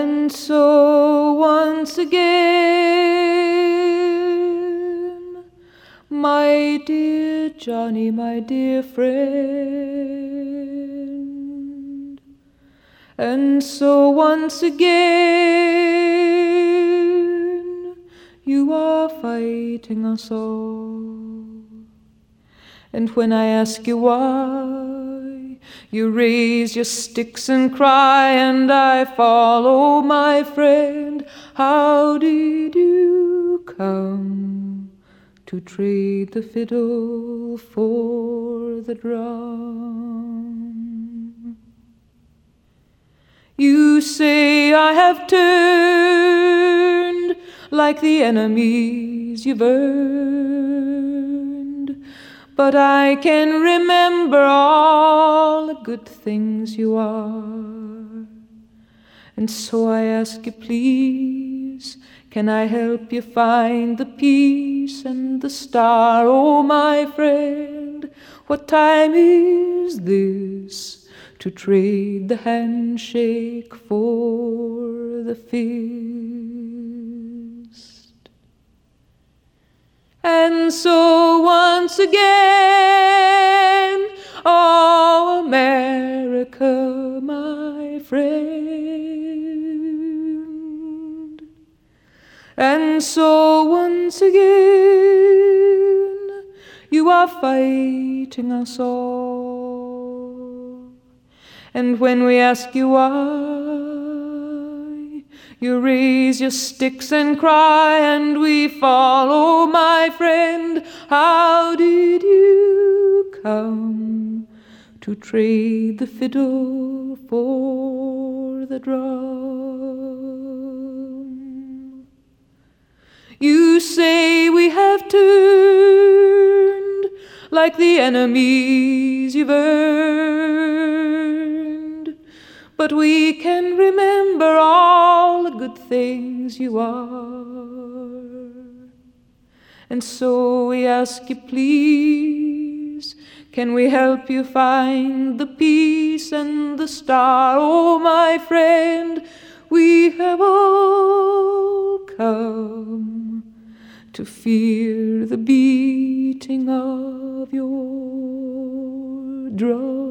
And so once again, my dear Johnny, my dear friend, and so once again, you are fighting us all. And when I ask you why, you raise your sticks and cry, and I follow, my friend. How did you come to trade the fiddle for the drum? You say I have turned like the enemies you've earned, but I can remember all the good things you are. And so I ask you, please, can I help you find the peace and the star? Oh, my friend, what time is this to trade the handshake for the fist? And so once again, oh, America, my friend. And so once again, you are fighting us all. And when we ask you why, you raise your sticks and cry, and we follow, my friend. How did you come to trade the fiddle for the drum? You say we have turned like the enemies you've earned, but we can remember all the good things you are. And so we ask you, please, can we help you find the peace and the star? Oh, my friend, we have all come to fear the beating of your drum.